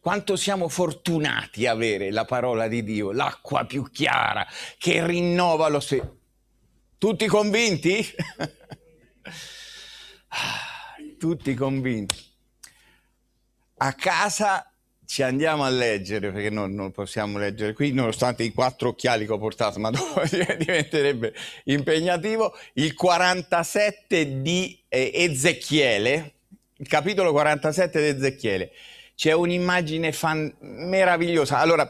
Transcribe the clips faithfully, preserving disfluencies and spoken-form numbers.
Quanto siamo fortunati a avere la parola di Dio, l'acqua più chiara, che rinnova lo stesso. Tutti convinti? Tutti convinti. A casa ci andiamo a leggere, perché non, non possiamo leggere qui, nonostante i quattro occhiali che ho portato, ma dopo diventerebbe impegnativo, il quarantasette di eh, Ezechiele, il capitolo quarantasette di Ezechiele. C'è un'immagine fan- meravigliosa. Allora,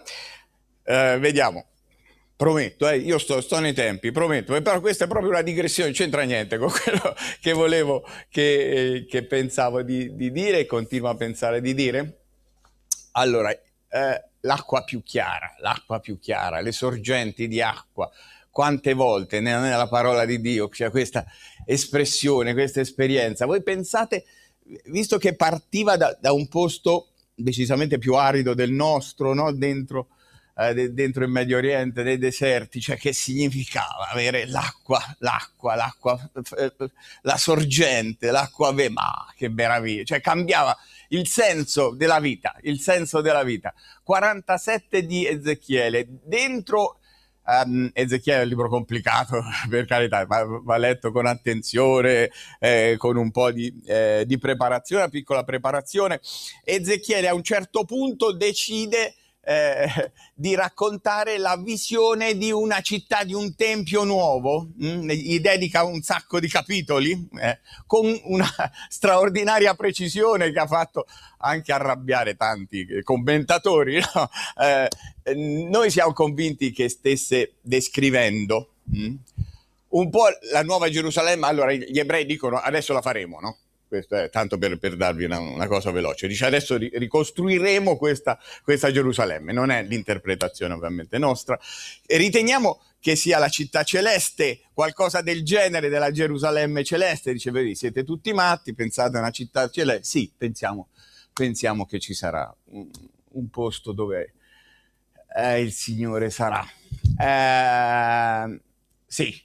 eh, vediamo. Prometto, eh, io sto, sto nei tempi, prometto, però questa è proprio una digressione, non c'entra niente con quello che volevo, che, eh, che pensavo di, di dire e continuo a pensare di dire. Allora, eh, l'acqua più chiara, l'acqua più chiara, le sorgenti di acqua, quante volte nella parola di Dio c'è questa espressione, questa esperienza. Voi pensate, visto che partiva da, da un posto decisamente più arido del nostro, no? Dentro, eh, dentro il Medio Oriente, nei deserti, cioè che significava avere l'acqua, l'acqua, l'acqua, la sorgente, l'acqua, ma che meraviglia, cioè cambiava il senso della vita, il senso della vita. quarantasette di Ezechiele, dentro um, Ezechiele è un libro complicato, per carità, va, va letto con attenzione, eh, con un po' di, eh, di preparazione, una piccola preparazione. Ezechiele a un certo punto decide Eh, di raccontare la visione di una città, di un tempio nuovo, mh? Gli dedica un sacco di capitoli eh, con una straordinaria precisione che ha fatto anche arrabbiare tanti commentatori, no? eh, noi siamo convinti che stesse descrivendo mh? un po' la nuova Gerusalemme. Allora gli ebrei dicono adesso la faremo, no? Questo è tanto per, per darvi una, una cosa veloce. Dice adesso ricostruiremo questa, questa Gerusalemme, non è l'interpretazione ovviamente nostra. E riteniamo che sia la città celeste, qualcosa del genere della Gerusalemme celeste. Dice, vedi, siete tutti matti, pensate a una città celeste? Sì, pensiamo, pensiamo che ci sarà un, un posto dove eh, il Signore sarà. Eh, sì,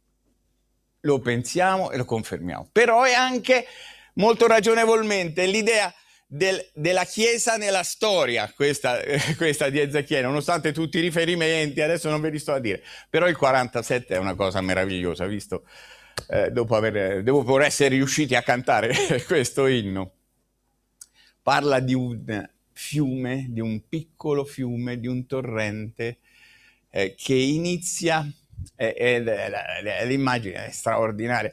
lo pensiamo e lo confermiamo. Però è anche molto ragionevolmente l'idea del, della Chiesa nella storia, questa, eh, questa di Ezechiele, nonostante tutti i riferimenti, adesso non ve li sto a dire, però il quarantasette è una cosa meravigliosa, visto, eh, dopo, aver, dopo essere riusciti a cantare questo inno. Parla di un fiume, di un piccolo fiume, di un torrente eh, che inizia, eh, eh, l'immagine è straordinaria.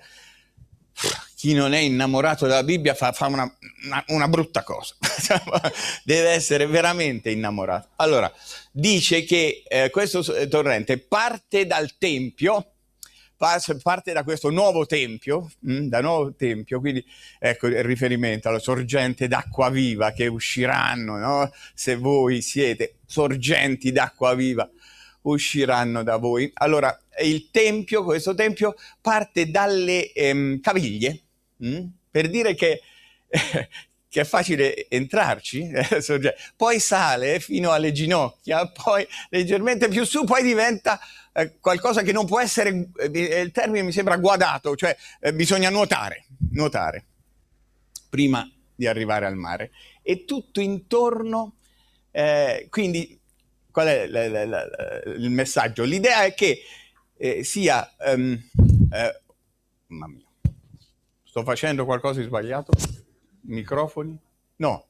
Chi non è innamorato della Bibbia fa, fa una, una, una brutta cosa, deve essere veramente innamorato. Allora, dice che eh, questo torrente parte dal Tempio, parte da questo nuovo Tempio, mh, da nuovo Tempio, quindi ecco il riferimento alla sorgente d'acqua viva che usciranno, no? Se voi siete sorgenti d'acqua viva, usciranno da voi. Allora, il Tempio, questo Tempio parte dalle ehm, caviglie, mh? Per dire che, eh, che è facile entrarci, eh, poi sale fino alle ginocchia, poi leggermente più su, poi diventa eh, qualcosa che non può essere, eh, il termine mi sembra guadato, cioè eh, bisogna nuotare, nuotare prima di arrivare al mare. E tutto intorno, eh, quindi qual è l- l- l- il messaggio? L'idea è che eh, sia um, eh, mamma mia, sto facendo qualcosa di sbagliato? Microfoni? No.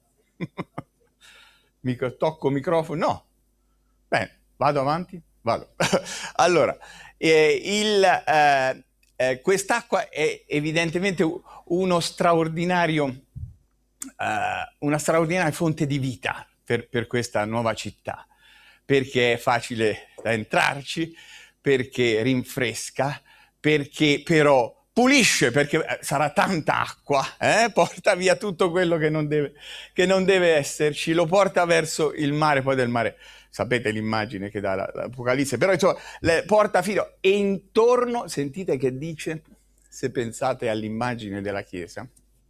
Micro, tocco microfono? No. Bene, vado avanti? Vado. Allora, eh, il, eh, eh, quest'acqua è evidentemente uno straordinario, eh, una straordinaria fonte di vita per, per questa nuova città, perché è facile da entrarci, perché rinfresca, perché però pulisce, perché sarà tanta acqua, eh? Porta via tutto quello che non deve, che non deve esserci, lo porta verso il mare, poi del mare sapete l'immagine che dà l'Apocalisse, però insomma le porta fino, e intorno, sentite che dice, se pensate all'immagine della Chiesa,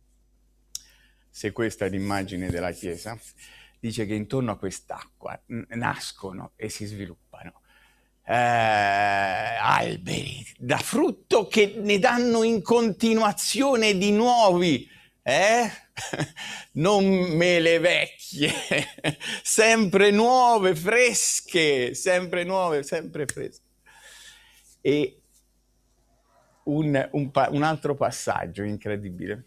se questa è l'immagine della Chiesa, dice che intorno a quest'acqua nascono e si sviluppano eh, alberi da frutto che ne danno in continuazione di nuovi, eh? non mele vecchie, sempre nuove, fresche, sempre nuove, sempre fresche. E un, un, un altro passaggio incredibile,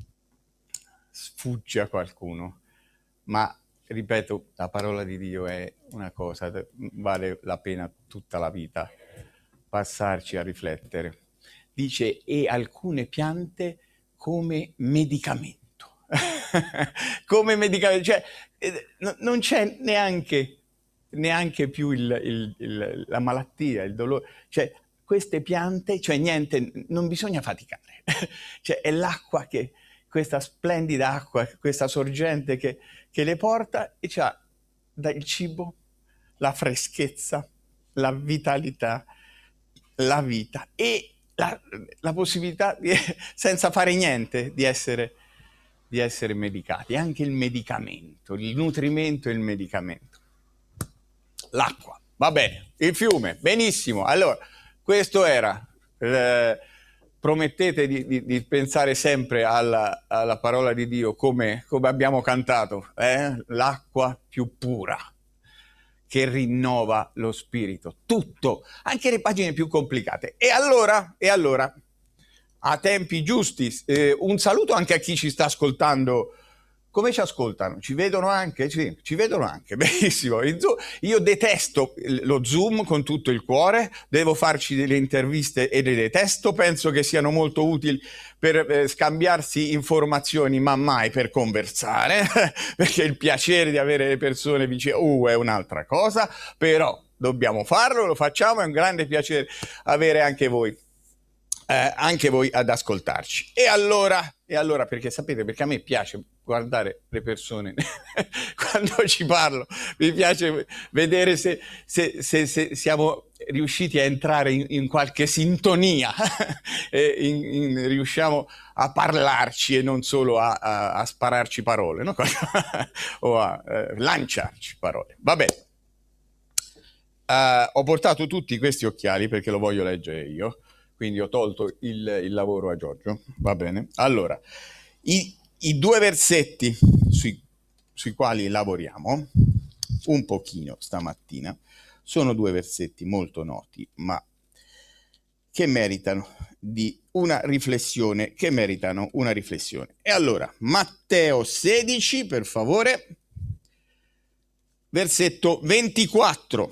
sfugge a qualcuno, ma ripeto, la parola di Dio è una cosa, vale la pena tutta la vita passarci a riflettere. Dice, e alcune piante come medicamento. Come medicamento, cioè non c'è neanche, neanche più il, il, il, la malattia, il dolore, cioè queste piante, cioè niente, non bisogna faticare, cioè è l'acqua che, questa splendida acqua, questa sorgente che, che le porta e c'ha il cibo, la freschezza, la vitalità, la vita e la, la possibilità, di, senza fare niente, di essere, di essere medicati. Anche il medicamento, il nutrimento e il medicamento. L'acqua, va bene, il fiume, benissimo. Allora, questo era... Eh, promettete di, di, di pensare sempre alla, alla parola di Dio come, come abbiamo cantato, eh? L'acqua più pura che rinnova lo spirito, tutto, anche le pagine più complicate. E allora, e allora a tempi giusti, eh, un saluto anche a chi ci sta ascoltando. Come ci ascoltano? Ci vedono anche? Sì, ci vedono anche, benissimo. Io detesto lo Zoom con tutto il cuore, devo farci delle interviste e le detesto, penso che siano molto utili per eh, scambiarsi informazioni, ma mai per conversare, perché il piacere di avere le persone vicino uh, è un'altra cosa, però dobbiamo farlo, lo facciamo, è un grande piacere avere anche voi. Eh, anche voi ad ascoltarci. E allora, e allora, perché sapete, perché a me piace guardare le persone quando ci parlo, mi piace vedere se, se, se, se siamo riusciti a entrare in, in qualche sintonia, e in, in, riusciamo a parlarci e non solo a, a, a spararci parole, no? O a eh, lanciarci parole. Va bene. Uh, ho portato tutti questi occhiali perché lo voglio leggere io. Quindi ho tolto il, il lavoro a Giorgio, va bene? Allora, i, i due versetti sui, sui quali lavoriamo un pochino stamattina sono due versetti molto noti, ma che meritano di una riflessione, che meritano una riflessione. E allora, Matteo sedici, per favore, versetto ventiquattro.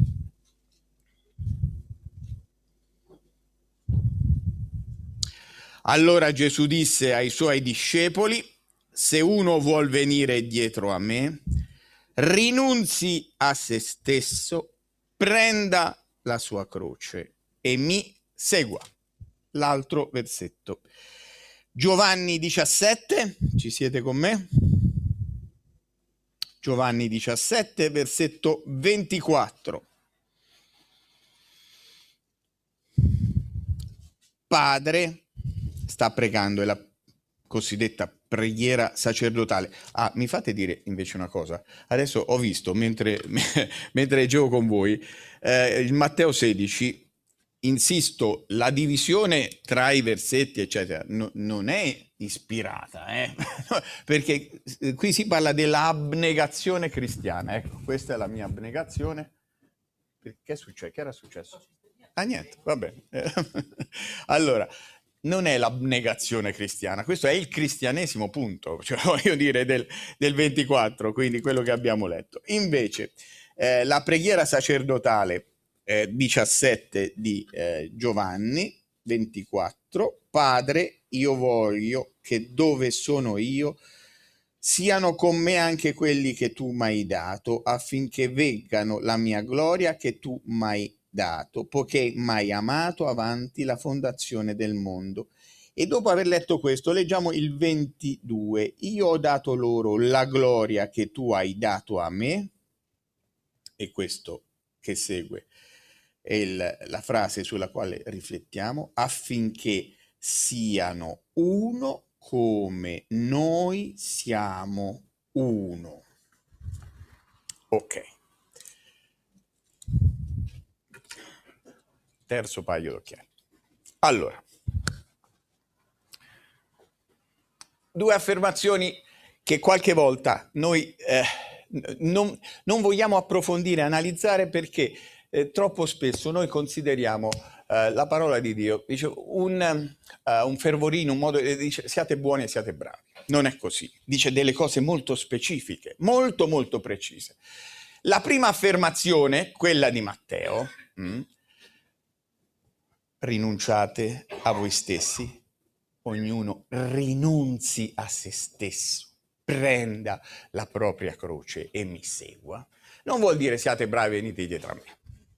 Allora Gesù disse ai suoi discepoli, se uno vuol venire dietro a me, rinunzi a se stesso, prenda la sua croce e mi segua. L'altro versetto. Giovanni diciassette, ci siete con me? Giovanni diciassette, versetto ventiquattro. Padre, sta pregando, è la cosiddetta preghiera sacerdotale. Ah, mi fate dire invece una cosa. Adesso ho visto, mentre, mentre leggevo con voi, eh, il Matteo sedici, insisto, la divisione tra i versetti, eccetera, no, non è ispirata, eh? Perché qui si parla dell'abnegazione cristiana. Ecco, questa è la mia abnegazione. Che è successo? Che era successo? Ah, niente, va bene. Allora, non è l'abnegazione cristiana, questo è il cristianesimo, punto, cioè voglio dire del, del ventiquattro, quindi quello che abbiamo letto. Invece, eh, la preghiera sacerdotale eh, diciassette di eh, Giovanni ventiquattro, Padre, io voglio che dove sono io siano con me anche quelli che tu mi hai dato, affinché veggano la mia gloria che tu mi hai dato, poiché m'hai amato avanti la fondazione del mondo. E dopo aver letto questo, leggiamo il ventidue. Io ho dato loro la gloria che tu hai dato a me, e questo che segue è il, la frase sulla quale riflettiamo, affinché siano uno come noi siamo uno. Ok. Terzo paio d'occhiali. Allora, due affermazioni che qualche volta noi eh, non, non vogliamo approfondire, analizzare, perché eh, troppo spesso noi consideriamo eh, la parola di Dio, dice, un, uh, un fervorino, un modo, dice siate buoni e siate bravi. Non è così, dice delle cose molto specifiche, molto molto precise. La prima affermazione, quella di Matteo, mh, rinunciate a voi stessi, ognuno rinunzi a se stesso, prenda la propria croce e mi segua. Non vuol dire siate bravi e venite dietro a me.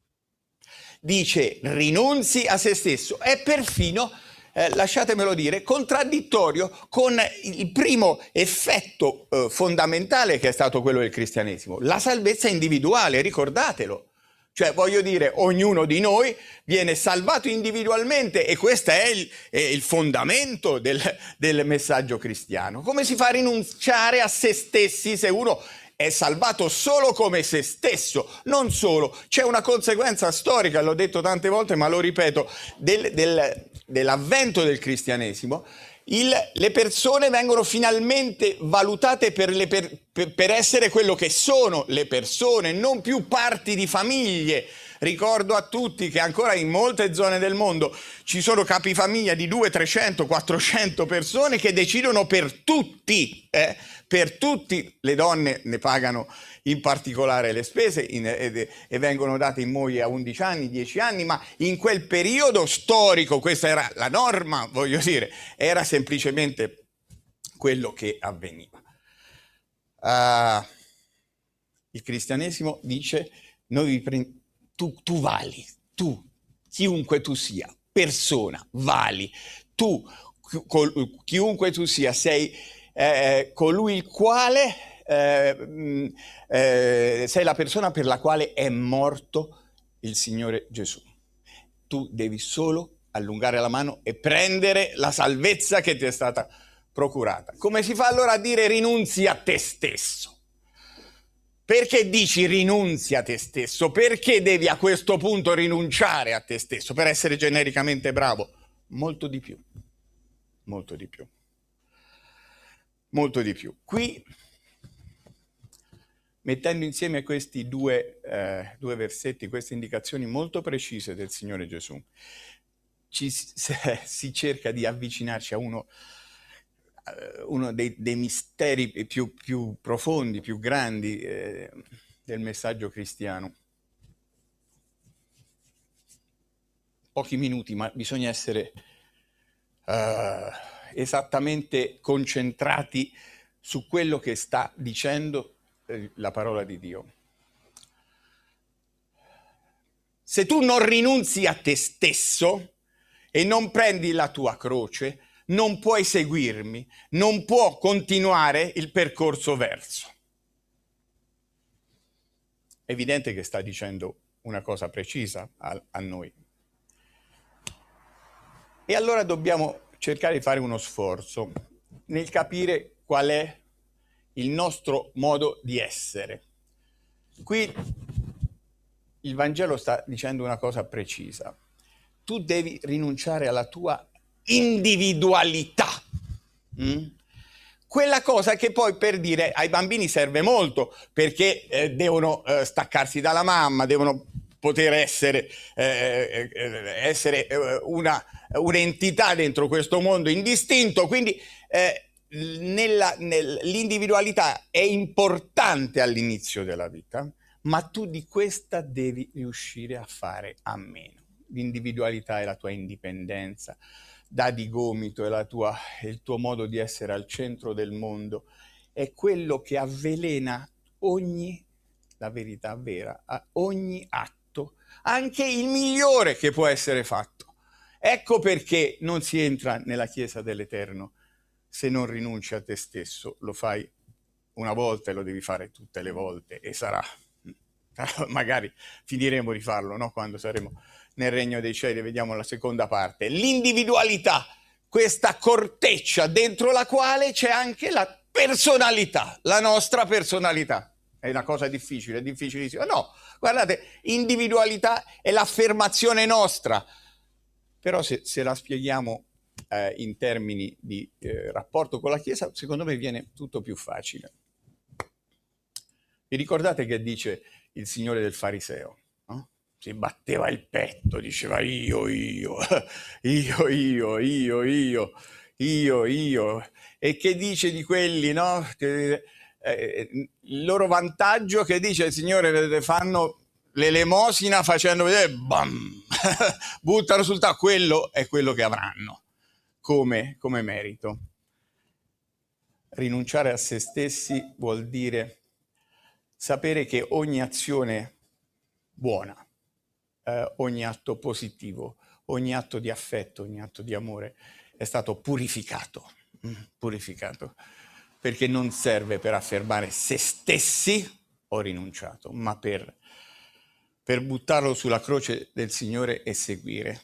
Dice rinunzi a se stesso, è perfino, eh, lasciatemelo dire, contraddittorio con il primo effetto eh, fondamentale che è stato quello del cristianesimo, la salvezza individuale, ricordatelo. Cioè, voglio dire, ognuno di noi viene salvato individualmente e questo è il, è il fondamento del, del messaggio cristiano. Come si fa a rinunciare a se stessi se uno è salvato solo come se stesso? Non solo, c'è una conseguenza storica, l'ho detto tante volte ma lo ripeto, del, del, dell'avvento del cristianesimo. Il, le persone vengono finalmente valutate per, le per, per, per essere quello che sono le persone, non più parti di famiglie. Ricordo a tutti che ancora in molte zone del mondo ci sono capifamiglia di duecento, trecento, quattrocento persone che decidono per tutti, eh? per tutti. Le donne ne pagano in particolare le spese in, e, e vengono date in moglie a undici anni, dieci anni, ma in quel periodo storico, questa era la norma, voglio dire, era semplicemente quello che avveniva. Uh, il cristianesimo dice, noi vi prendiamo, tu, tu vali, tu, chiunque tu sia, persona, vali, tu, chiunque tu sia, sei eh, colui il quale... Eh, eh, sei la persona per la quale è morto il Signore Gesù. Tu devi solo allungare la mano e prendere la salvezza che ti è stata procurata. Come si fa allora a dire rinunzi a te stesso? Perché dici rinunzi a te stesso? Perché devi a questo punto rinunciare a te stesso per essere genericamente bravo? Molto di più, molto di più, molto di più. Qui, mettendo insieme questi due, eh, due versetti, queste indicazioni molto precise del Signore Gesù, ci, se, si cerca di avvicinarci a uno, uh, uno dei, dei misteri più, più profondi, più grandi eh, del messaggio cristiano. Pochi minuti, ma bisogna essere uh, esattamente concentrati su quello che sta dicendo la parola di Dio. Se tu non rinunzi a te stesso e non prendi la tua croce, non puoi seguirmi, non può continuare il percorso verso. È evidente che sta dicendo una cosa precisa a, a noi. E allora dobbiamo cercare di fare uno sforzo nel capire qual è il nostro modo di essere. Qui il Vangelo sta dicendo una cosa precisa. Tu devi rinunciare alla tua individualità. Mm? Quella cosa che poi, per dire, ai bambini serve molto, perché eh, devono eh, staccarsi dalla mamma, devono poter essere, eh, essere una, un'entità dentro questo mondo indistinto, quindi eh, Nella, nel, l'individualità è importante all'inizio della vita, ma tu di questa devi riuscire a fare a meno. L'individualità è la tua indipendenza, dà di gomito, è, la tua, è il tuo modo di essere al centro del mondo, è quello che avvelena ogni, la verità vera, ogni atto, anche il migliore che può essere fatto. Ecco perché non si entra nella Chiesa dell'Eterno se non rinunci a te stesso. Lo fai una volta e lo devi fare tutte le volte e sarà, magari finiremo di farlo, no? Quando saremo nel regno dei cieli, vediamo la seconda parte. L'individualità, questa corteccia dentro la quale c'è anche la personalità, la nostra personalità. È una cosa difficile, è difficilissima. No, guardate, individualità è l'affermazione nostra, però se, se la spieghiamo eh, in termini di eh, rapporto con la Chiesa, secondo me viene tutto più facile. Vi ricordate che dice il Signore del fariseo? No? Si batteva il petto, diceva io, io, io, io, io, io, io, io. E che dice di quelli, no? Che, eh, il loro vantaggio, che dice il Signore, vedete, fanno l'elemosina facendo vedere, bam, buttano sul tavolo, quello è quello che avranno come, come merito. Rinunciare a se stessi vuol dire sapere che ogni azione buona, eh, ogni atto positivo, ogni atto di affetto, ogni atto di amore è stato purificato, purificato, perché non serve per affermare se stessi ho rinunciato, ma per, per buttarlo sulla croce del Signore e seguire.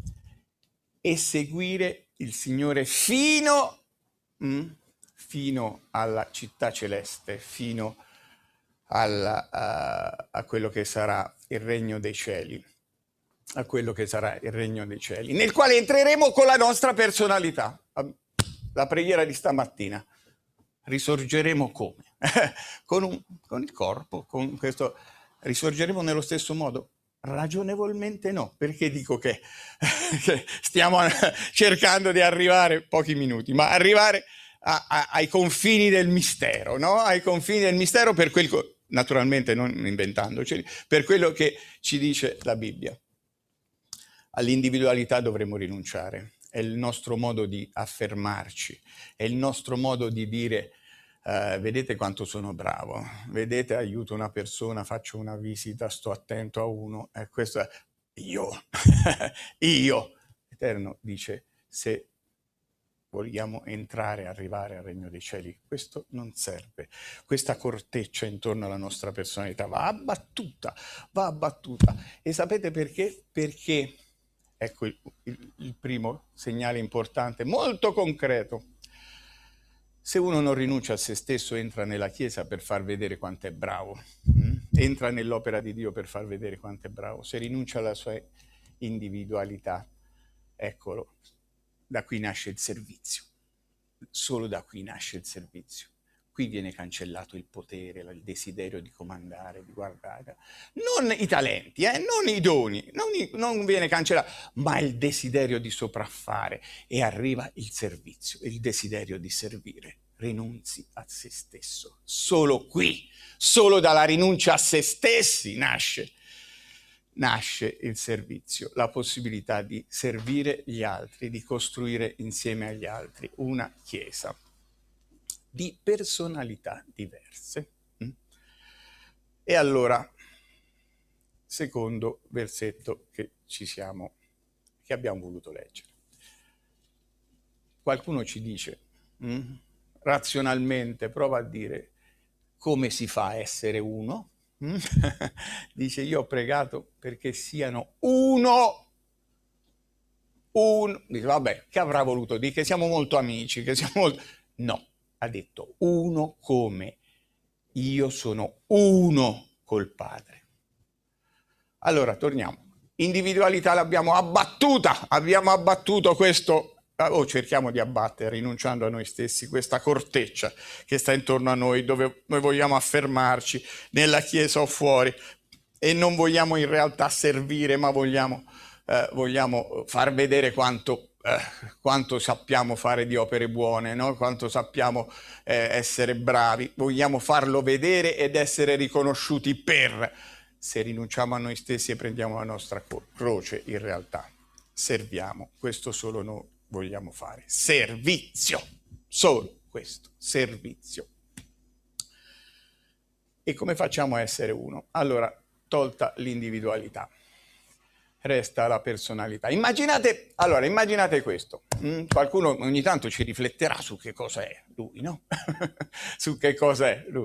E seguire il Signore fino, mm, fino alla città celeste, fino alla, a, a quello che sarà il regno dei cieli, a quello che sarà il regno dei cieli, nel quale entreremo con la nostra personalità. La preghiera di stamattina. Risorgeremo come? con, un, con il corpo, con questo. Risorgeremo nello stesso modo? Ragionevolmente no. Perché dico che, che stiamo cercando di arrivare, pochi minuti, ma arrivare a, a, ai confini del mistero, no? Ai confini del mistero, per quel, naturalmente non inventandoceli, per quello che ci dice la Bibbia. All'individualità dovremo rinunciare. È il nostro modo di affermarci, è il nostro modo di dire uh, vedete quanto sono bravo, vedete aiuto una persona, faccio una visita, sto attento a uno, e questo è io, io. L'Eterno dice, se vogliamo entrare, arrivare al regno dei cieli, questo non serve. Questa corteccia intorno alla nostra personalità va abbattuta, va abbattuta. E sapete perché? Perché ecco il, il, il primo segnale importante, molto concreto. Se uno non rinuncia a se stesso, entra nella Chiesa per far vedere quanto è bravo, mm? entra nell'opera di Dio per far vedere quanto è bravo. Se rinuncia alla sua individualità, eccolo, da qui nasce il servizio. Solo da qui nasce il servizio. Qui viene cancellato il potere, il desiderio di comandare, di guardare. Non i talenti, eh? non i doni, non, i, non viene cancellato, ma il desiderio di sopraffare. E arriva il servizio, il desiderio di servire. Rinunzi a se stesso. Solo qui, solo dalla rinuncia a se stessi nasce, nasce il servizio, la possibilità di servire gli altri, di costruire insieme agli altri una chiesa di personalità diverse. E allora, secondo versetto che ci siamo, che abbiamo voluto leggere. Qualcuno ci dice, mh, razionalmente, prova a dire come si fa a essere uno. Mm? Dice, io ho pregato perché siano uno. Un... Dice, vabbè, che avrà voluto dire? Che siamo molto amici, che siamo molto... No. Ha detto uno come io sono uno col Padre. Allora, torniamo. Individualità l'abbiamo abbattuta, abbiamo abbattuto questo, o cerchiamo di abbattere, rinunciando a noi stessi, questa corteccia che sta intorno a noi, dove noi vogliamo affermarci, nella Chiesa o fuori, e non vogliamo in realtà servire, ma vogliamo, eh, vogliamo far vedere quanto... Eh, quanto sappiamo fare di opere buone, no? Quanto sappiamo eh, essere bravi, vogliamo farlo vedere ed essere riconosciuti per. Se rinunciamo a noi stessi e prendiamo la nostra croce, in realtà serviamo. Questo solo noi vogliamo fare. Servizio, solo questo, servizio. E come facciamo a essere uno? Allora, tolta l'individualità, resta la personalità. Immaginate, allora, immaginate questo. Mm? Qualcuno ogni tanto ci rifletterà su che cosa è lui, no? Su che cosa è lui.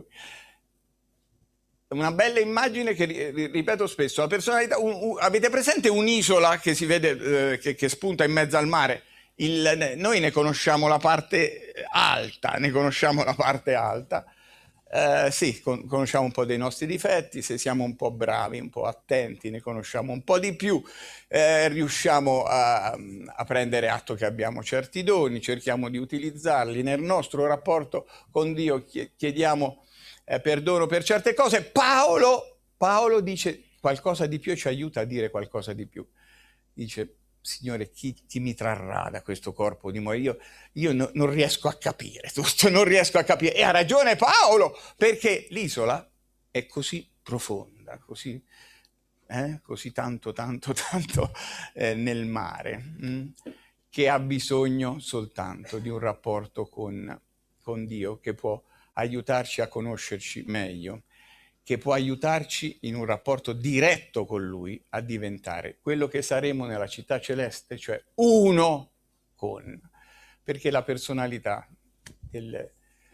Una bella immagine che ripeto spesso, la personalità. Un, un, avete presente un'isola che si vede, eh, che, che spunta in mezzo al mare? Il, noi ne conosciamo la parte alta, ne conosciamo la parte alta. Eh, sì, con- conosciamo un po' dei nostri difetti, se siamo un po' bravi, un po' attenti, ne conosciamo un po' di più, eh, riusciamo a, a prendere atto che abbiamo certi doni, cerchiamo di utilizzarli nel nostro rapporto con Dio, chie- chiediamo eh, perdono per certe cose. Paolo, Paolo dice qualcosa di più e ci aiuta a dire qualcosa di più. Dice, Signore, chi, chi mi trarrà da questo corpo di morire? Io, io no, non riesco a capire tutto, non riesco a capire. E ha ragione Paolo, perché l'isola è così profonda, così, eh, così tanto, tanto, tanto eh, nel mare, mh, che ha bisogno soltanto di un rapporto con, con Dio che può aiutarci a conoscerci meglio, che può aiutarci in un rapporto diretto con Lui a diventare quello che saremo nella città celeste, cioè uno con, perché la personalità del,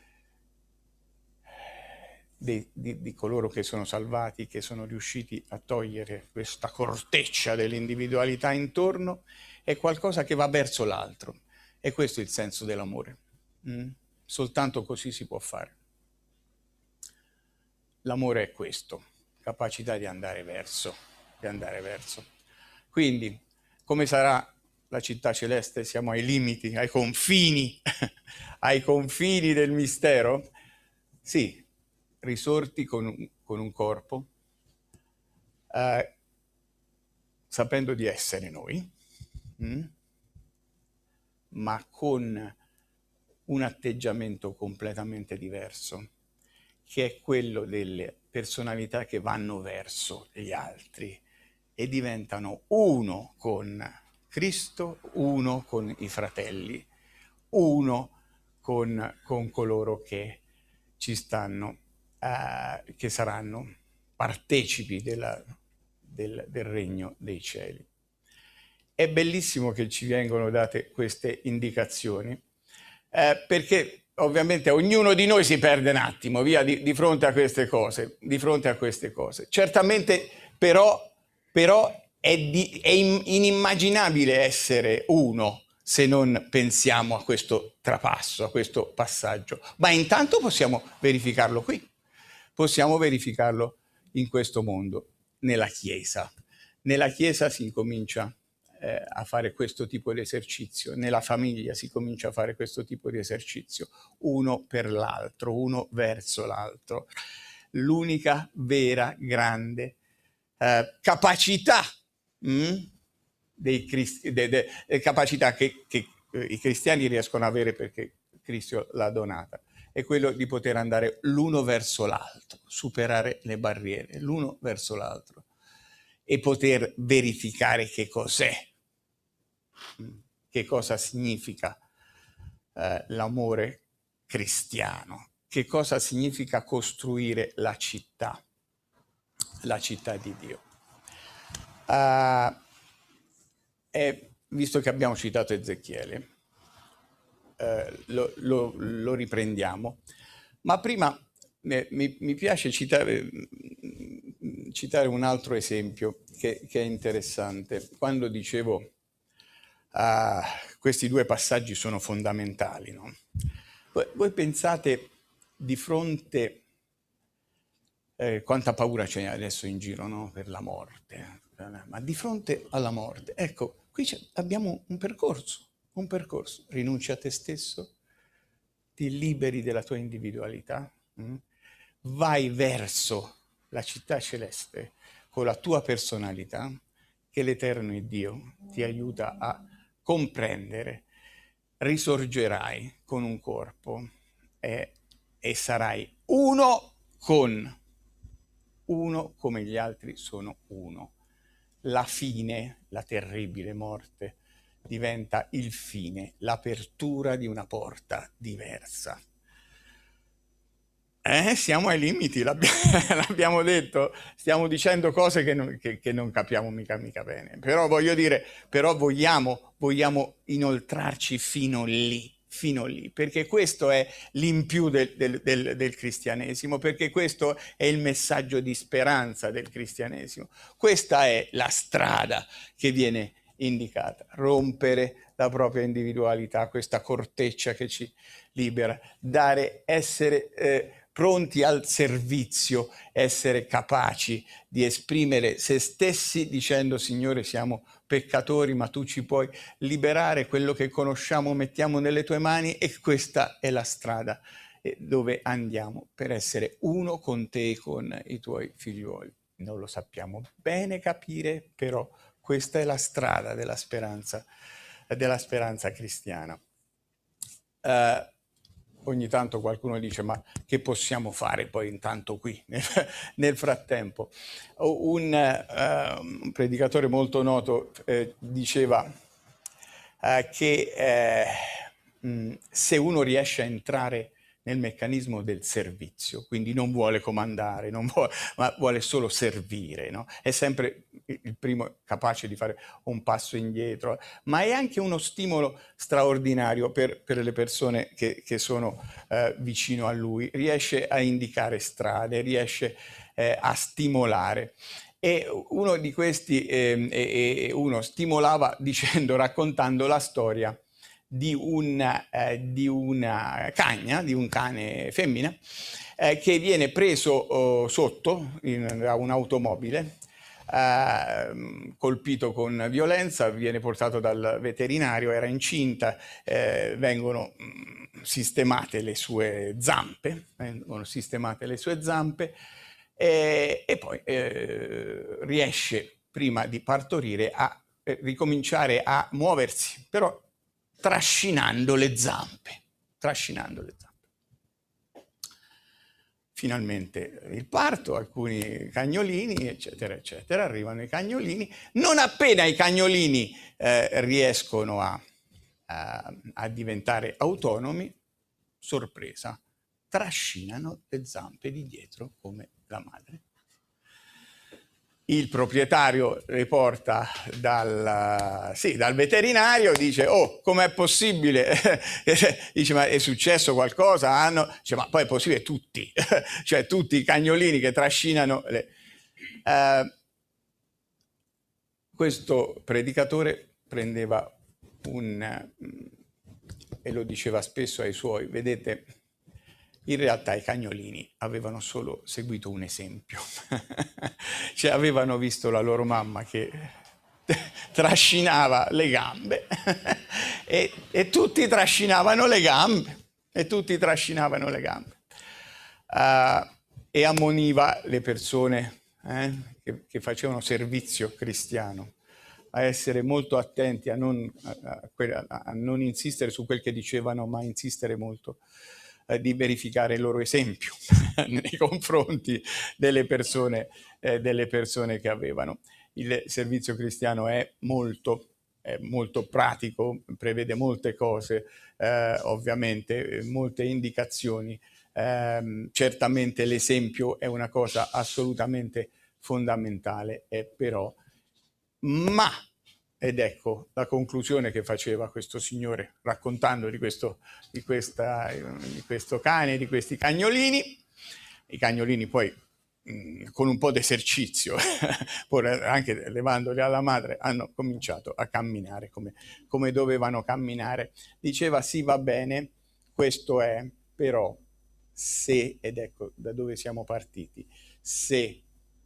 di, di, di coloro che sono salvati, che sono riusciti a togliere questa corteccia dell'individualità intorno, è qualcosa che va verso l'altro. E questo è il senso dell'amore. Mm? Soltanto così si può fare. L'amore è questo, capacità di andare verso, di andare verso. Quindi, come sarà la città celeste? Siamo ai limiti, ai confini, ai confini del mistero? Sì, risorti con un, con un corpo, eh, sapendo di essere noi, mm? ma con un atteggiamento completamente diverso, che è quello delle personalità che vanno verso gli altri e diventano uno con Cristo, uno con i fratelli, uno con, con coloro che ci stanno, eh, che saranno partecipi della, del, del regno dei cieli. È bellissimo che ci vengono date queste indicazioni, eh, perché ovviamente ognuno di noi si perde un attimo via di, di fronte a queste cose, di fronte a queste cose. Certamente però, però è, di, è inimmaginabile essere uno se non pensiamo a questo trapasso, a questo passaggio. Ma intanto possiamo verificarlo qui, possiamo verificarlo in questo mondo, nella Chiesa. Nella Chiesa si incomincia eh, a fare questo tipo di esercizio, nella famiglia si comincia a fare questo tipo di esercizio, uno per l'altro, uno verso l'altro. L'unica vera grande eh, capacità, mh, dei cristi- de, de, de, capacità che, che eh, i cristiani riescono ad avere perché Cristo l'ha donata, è quello di poter andare l'uno verso l'altro, superare le barriere, l'uno verso l'altro e poter verificare che cos'è, che cosa significa eh, l'amore cristiano, che cosa significa costruire la città, la città di Dio. Uh, e visto che abbiamo citato Ezechiele, eh, lo, lo, lo riprendiamo, ma prima eh, mi, mi piace citare, citare un altro esempio che, che è interessante. Quando dicevo ah, questi due passaggi sono fondamentali, no? Voi, voi pensate di fronte, eh, quanta paura c'è adesso in giro, no? Per la morte, ma di fronte alla morte, ecco, qui abbiamo un percorso, un percorso, rinunci a te stesso, ti liberi della tua individualità, mh? vai verso la città celeste con la tua personalità, che l'Eterno Dio ti aiuta a comprendere, risorgerai con un corpo e, e sarai uno con, uno come gli altri sono uno. La fine, la terribile morte, diventa il fine, l'apertura di una porta diversa. Eh, siamo ai limiti, l'abbiamo, l'abbiamo detto, stiamo dicendo cose che non, che, che non capiamo mica, mica bene, però voglio dire, però vogliamo, vogliamo inoltrarci fino lì, fino lì, perché questo è l'impiù del, del, del, del cristianesimo, perché questo è il messaggio di speranza del cristianesimo, questa è la strada che viene indicata, rompere la propria individualità, questa corteccia che ci libera, dare, essere... Eh, pronti al servizio, essere capaci di esprimere se stessi dicendo: Signore, siamo peccatori, ma tu ci puoi liberare, quello che conosciamo mettiamo nelle tue mani, e questa è la strada dove andiamo per essere uno con te e con i tuoi figliuoli. Non lo sappiamo bene capire, però questa è la strada della speranza, della speranza cristiana. Uh, ogni tanto qualcuno dice: ma che possiamo fare poi intanto qui nel, nel frattempo? Un, uh, un predicatore molto noto eh, diceva uh, che eh, mh, se uno riesce a entrare nel meccanismo del servizio, quindi non vuole comandare, non vuole, ma vuole solo servire, no? È sempre il primo capace di fare un passo indietro, ma è anche uno stimolo straordinario per, per le persone che, che sono eh, vicino a lui. Riesce a indicare strade, riesce eh, a stimolare. E uno di questi, eh, eh, uno stimolava dicendo, raccontando la storia di una, eh, di una cagna, di un cane femmina, eh, che viene preso oh, sotto in, da un'automobile, eh, colpito con violenza, viene portato dal veterinario, era incinta, eh, vengono mh, sistemate le sue zampe, vengono sistemate le sue zampe, e, e poi eh, riesce, prima di partorire, a eh, ricominciare a muoversi, però trascinando le zampe, trascinando le zampe. Finalmente il parto, alcuni cagnolini, eccetera, eccetera, arrivano i cagnolini. Non appena i cagnolini eh, riescono a, a, a diventare autonomi, sorpresa, trascinano le zampe di dietro come la madre. Il proprietario riporta dal, sì, dal veterinario, dice: oh, com'è possibile? Dice: ma è successo qualcosa? Hanno... Dice: ma poi è possibile tutti, cioè tutti i cagnolini che trascinano le... Uh, questo predicatore prendeva un, e lo diceva spesso ai suoi, vedete, in realtà i cagnolini avevano solo seguito un esempio, cioè avevano visto la loro mamma che trascinava le gambe e, e tutti trascinavano le gambe, e tutti trascinavano le gambe. Uh, e ammoniva le persone eh, che, che facevano servizio cristiano a essere molto attenti, a non, a, a, a non insistere su quel che dicevano, ma a insistere molto di verificare il loro esempio nei confronti delle persone, eh, delle persone che avevano. Il servizio cristiano è molto, è molto pratico, prevede molte cose, eh, ovviamente, molte indicazioni. Eh, certamente l'esempio è una cosa assolutamente fondamentale, è però, ma ed ecco la conclusione che faceva questo signore raccontando di questo, di questa, di questo cane, di questi cagnolini. I cagnolini poi mh, con un po' di esercizio, anche levandoli alla madre, hanno cominciato a camminare come, come dovevano camminare. Diceva: sì, va bene, questo è, però se, ed ecco da dove siamo partiti, se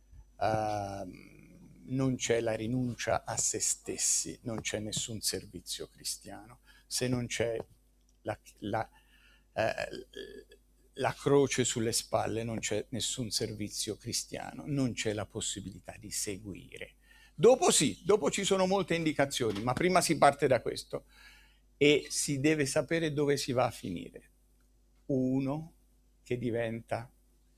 uh, non c'è la rinuncia a se stessi, non c'è nessun servizio cristiano. Se non c'è la, la, eh, la croce sulle spalle, non c'è nessun servizio cristiano, non c'è la possibilità di seguire. Dopo sì, dopo ci sono molte indicazioni, ma prima si parte da questo e si deve sapere dove si va a finire. Uno che diventa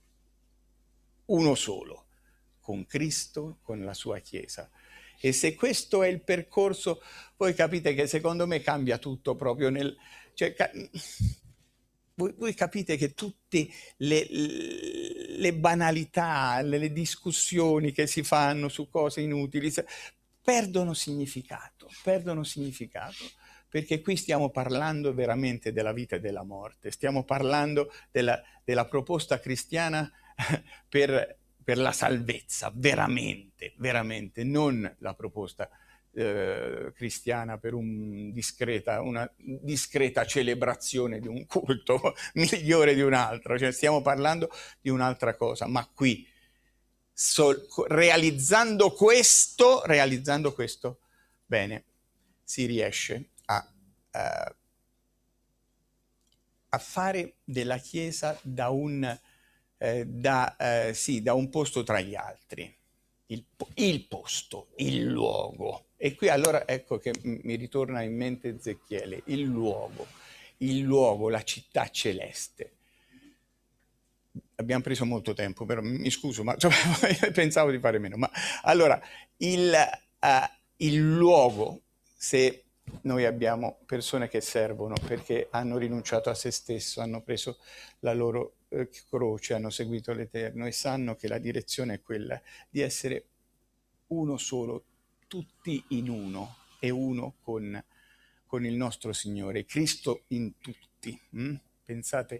uno solo, con Cristo, con la sua Chiesa. E se questo è il percorso, voi capite che secondo me cambia tutto proprio nel... Cioè, ca... voi, voi capite che tutte le, le banalità, le, le discussioni che si fanno su cose inutili perdono significato, perdono significato. Perché qui stiamo parlando veramente della vita e della morte, stiamo parlando della, della proposta cristiana per... per la salvezza, veramente, veramente, non la proposta eh, cristiana per un discreta, una discreta celebrazione di un culto migliore di un altro, cioè stiamo parlando di un'altra cosa, ma qui so, realizzando questo, realizzando questo, bene, si riesce a, uh, a fare della Chiesa da un, eh, da, eh, sì, da un posto tra gli altri, il, il posto, il luogo. E qui allora ecco che mi ritorna in mente Ezechiele, il luogo, il luogo, la città celeste. Abbiamo preso molto tempo, però mi scuso, ma cioè, pensavo di fare meno. Ma allora, il, uh, il luogo, se noi abbiamo persone che servono perché hanno rinunciato a se stesso, hanno preso la loro eh, croce, hanno seguito l'Eterno e sanno che la direzione è quella di essere uno solo, tutti in uno e uno con, con il nostro Signore, Cristo in tutti. Mm? Pensate,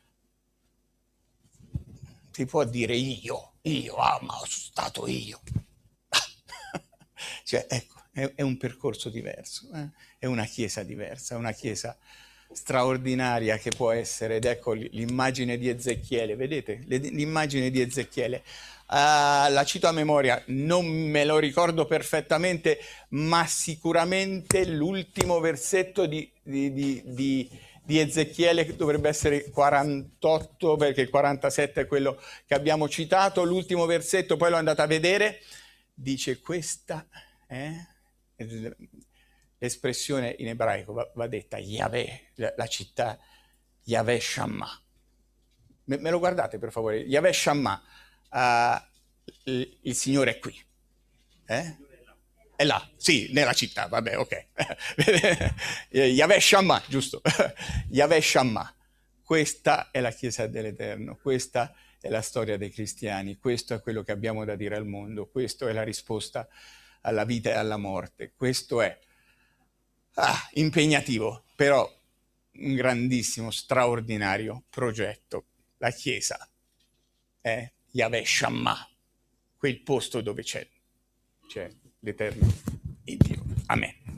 si può dire io, io, ah ma sono stato io. Cioè, ecco, è, è un percorso diverso, eh? È una chiesa diversa, una chiesa straordinaria che può essere, ed ecco l'immagine di Ezechiele, vedete? L'immagine di Ezechiele. Uh, la cito a memoria, non me lo ricordo perfettamente, ma sicuramente l'ultimo versetto di, di, di, di, di Ezechiele dovrebbe essere quarantotto, perché il quarantasette è quello che abbiamo citato, l'ultimo versetto, poi l'ho andato a vedere, dice questa, eh? L'espressione in ebraico va, va detta Yahweh, la, la città Yahweh Shammah. Me, me lo guardate per favore, Yahweh Shammah. Uh, il, il Signore è qui, eh? È là, sì, nella città, vabbè, ok. Yahweh Shammah, giusto? Yahweh Shammah. Questa è la Chiesa dell'Eterno, questa è la storia dei cristiani, questo è quello che abbiamo da dire al mondo, questa è la risposta alla vita e alla morte, questo è ah, impegnativo, però un grandissimo, straordinario progetto. La Chiesa è Yahweh Shammah, quel posto dove c'è, c'è l'Eterno Dio. Amen.